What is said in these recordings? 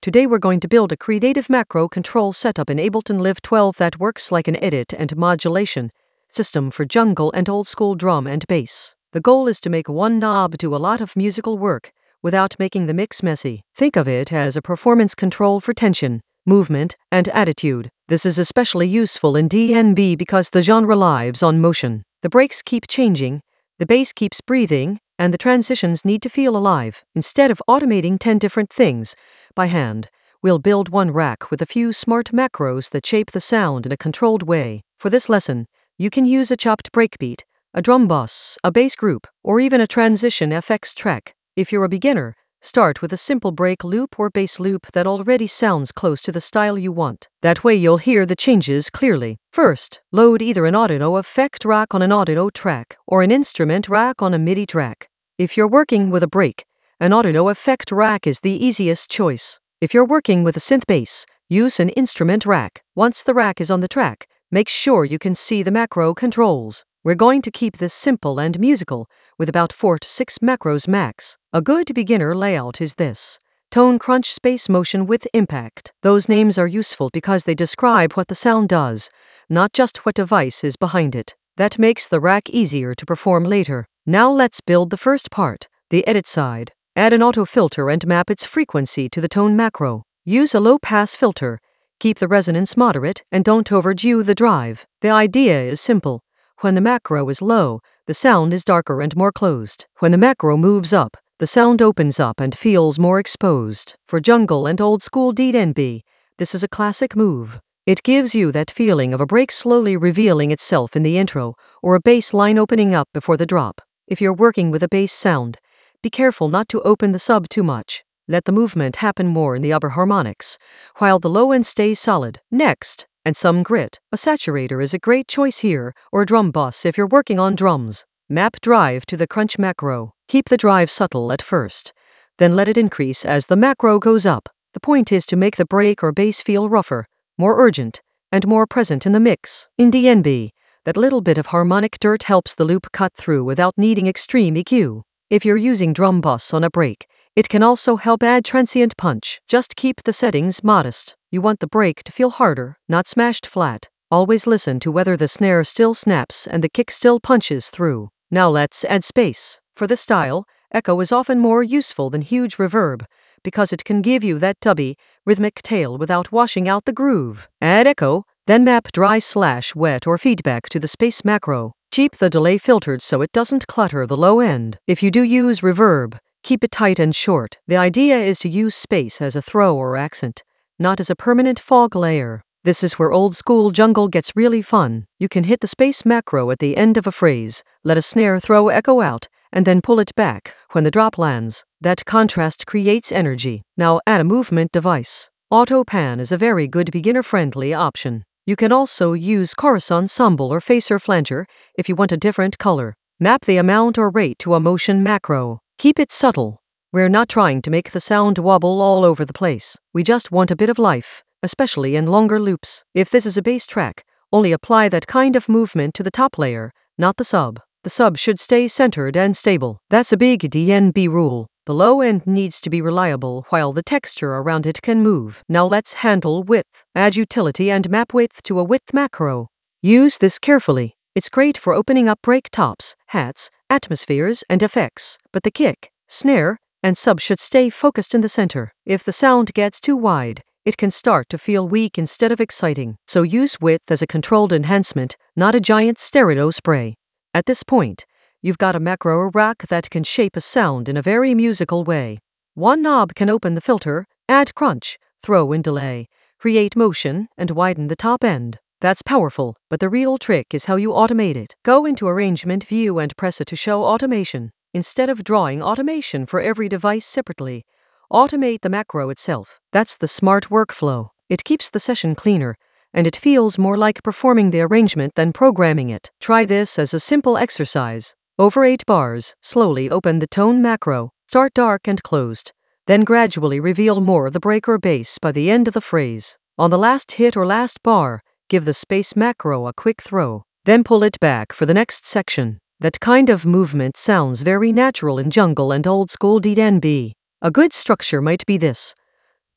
Today we're going to build a creative macro control setup in Ableton Live 12 that works like an edit and modulation system for jungle and old school drum and bass. The goal is to make one knob do a lot of musical work without making the mix messy. Think of it as a performance control for tension, movement, and attitude. This is especially useful in DnB because the genre lives on motion. The breaks keep changing, the bass keeps breathing, and the transitions need to feel alive. Instead of automating 10 different things by hand, we'll build one rack with a few smart macros that shape the sound in a controlled way. For this lesson, you can use a chopped breakbeat, a drum bus, a bass group, or even a transition FX track. If you're a beginner, start with a simple break loop or bass loop that already sounds close to the style you want. That way you'll hear the changes clearly. First, load either an audio effect rack on an audio track or an instrument rack on a MIDI track. If you're working with a break, an audio effect rack is the easiest choice. If you're working with a synth bass, use an instrument rack. Once the rack is on the track, make sure you can see the macro controls. We're going to keep this simple and musical, with about 4 to 6 macros max. A good beginner layout is this: tone, crunch, space, motion, width, impact. Those names are useful because they describe what the sound does, not just what device is behind it. That makes the rack easier to perform later. Now let's build the first part, the edit side. Add an auto filter and map its frequency to the tone macro. Use a low-pass filter, keep the resonance moderate, and don't overdo the drive. The idea is simple. When the macro is low, the sound is darker and more closed. When the macro moves up, the sound opens up and feels more exposed. For jungle and old school DnB, this is a classic move. It gives you that feeling of a break slowly revealing itself in the intro, or a bass line opening up before the drop. If you're working with a bass sound, be careful not to open the sub too much. Let the movement happen more in the upper harmonics, while the low end stays solid. Next, and some grit. A saturator is a great choice here, or a drum bus if you're working on drums. Map drive to the crunch macro. Keep the drive subtle at first, then let it increase as the macro goes up. The point is to make the break or bass feel rougher, more urgent, and more present in the mix. In DnB, that little bit of harmonic dirt helps the loop cut through without needing extreme EQ. If you're using drum bus on a break, it can also help add transient punch. Just keep the settings modest. You want the break to feel harder, not smashed flat. Always listen to whether the snare still snaps and the kick still punches through. Now let's add space. For this style, echo is often more useful than huge reverb, because it can give you that tubby, rhythmic tail without washing out the groove. Add echo, then map dry/wet or feedback to the space macro. Keep the delay filtered so it doesn't clutter the low end. If you do use reverb, keep it tight and short. The idea is to use space as a throw or accent, not as a permanent fog layer. This is where old school jungle gets really fun. You can hit the space macro at the end of a phrase, let a snare throw echo out, and then pull it back when the drop lands. That contrast creates energy. Now add a movement device. Auto pan is a very good beginner-friendly option. You can also use chorus ensemble or phaser flanger if you want a different color. Map the amount or rate to a motion macro. Keep it subtle. We're not trying to make the sound wobble all over the place. We just want a bit of life, especially in longer loops. If this is a bass track, only apply that kind of movement to the top layer, not the sub. The sub should stay centered and stable. That's a big DnB rule. The low end needs to be reliable while the texture around it can move. Now let's handle width. Add utility and map width to a width macro. Use this carefully. It's great for opening up break tops, hats, atmospheres, and effects, but the kick, snare, and sub should stay focused in the center. If the sound gets too wide, it can start to feel weak instead of exciting. So use width as a controlled enhancement, not a giant stereo spray. At this point, you've got a macro rack that can shape a sound in a very musical way. One knob can open the filter, add crunch, throw in delay, create motion, and widen the top end. That's powerful, but the real trick is how you automate it. Go into Arrangement View and press it to show automation. Instead of drawing automation for every device separately, automate the macro itself. That's the smart workflow. It keeps the session cleaner, and it feels more like performing the arrangement than programming it. Try this as a simple exercise. Over 8 bars, slowly open the tone macro. Start dark and closed, then gradually reveal more of the break or bass by the end of the phrase. On the last hit or last bar, give the space macro a quick throw, then pull it back for the next section. That kind of movement sounds very natural in jungle and old school DnB. A good structure might be this.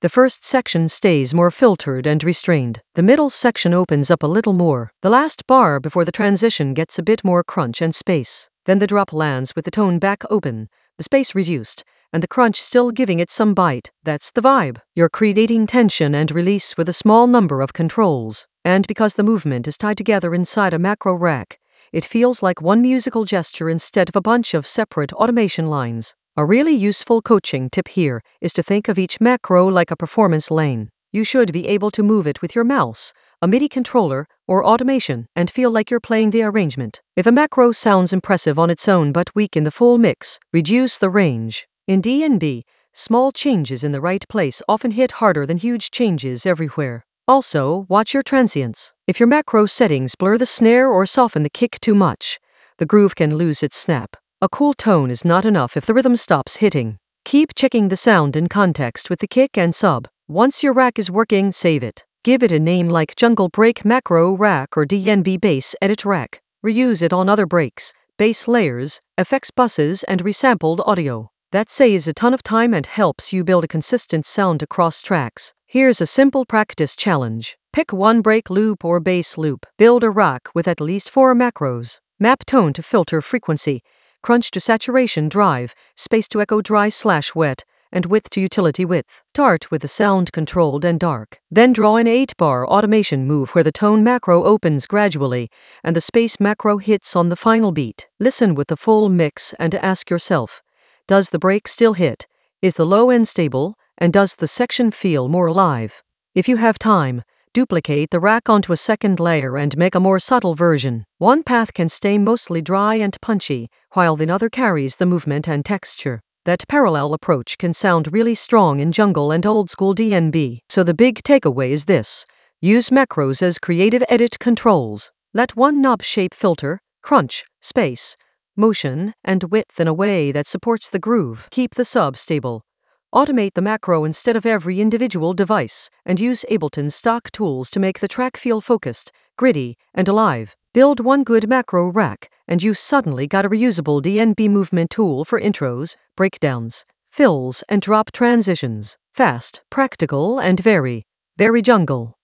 The first section stays more filtered and restrained. The middle section opens up a little more. The last bar before the transition gets a bit more crunch and space. Then the drop lands with the tone back open, the space reduced, and the crunch still giving it some bite. That's the vibe. You're creating tension and release with a small number of controls. And because the movement is tied together inside a macro rack, it feels like one musical gesture instead of a bunch of separate automation lines. A really useful coaching tip here is to think of each macro like a performance lane. You should be able to move it with your mouse, a MIDI controller, or automation, and feel like you're playing the arrangement. If a macro sounds impressive on its own but weak in the full mix, reduce the range. In D&B, small changes in the right place often hit harder than huge changes everywhere. Also, watch your transients. If your macro settings blur the snare or soften the kick too much, the groove can lose its snap. A cool tone is not enough if the rhythm stops hitting. Keep checking the sound in context with the kick and sub. Once your rack is working, save it. Give it a name like Jungle Break Macro Rack or D&B Bass Edit Rack. Reuse it on other breaks, bass layers, effects buses, and resampled audio. That saves a ton of time and helps you build a consistent sound across tracks. Here's a simple practice challenge. Pick one break loop or bass loop. Build a rack with at least 4 macros. Map tone to filter frequency, crunch to saturation drive, space to echo dry/wet, and width to utility width. Start with the sound controlled and dark. Then draw an 8-bar automation move where the tone macro opens gradually and the space macro hits on the final beat. Listen with the full mix and ask yourself, does the break still hit? Is the low end stable? And does the section feel more alive? If you have time, duplicate the rack onto a second layer and make a more subtle version. One path can stay mostly dry and punchy, while the other carries the movement and texture. That parallel approach can sound really strong in jungle and old school D&B. So the big takeaway is this: use macros as creative edit controls. Let one knob shape filter, crunch, space, motion, and width in a way that supports the groove. Keep the sub stable. Automate the macro instead of every individual device, and use Ableton's stock tools to make the track feel focused, gritty, and alive. Build one good macro rack, and you suddenly got a reusable D&B movement tool for intros, breakdowns, fills, and drop transitions. Fast, practical, and very jungle.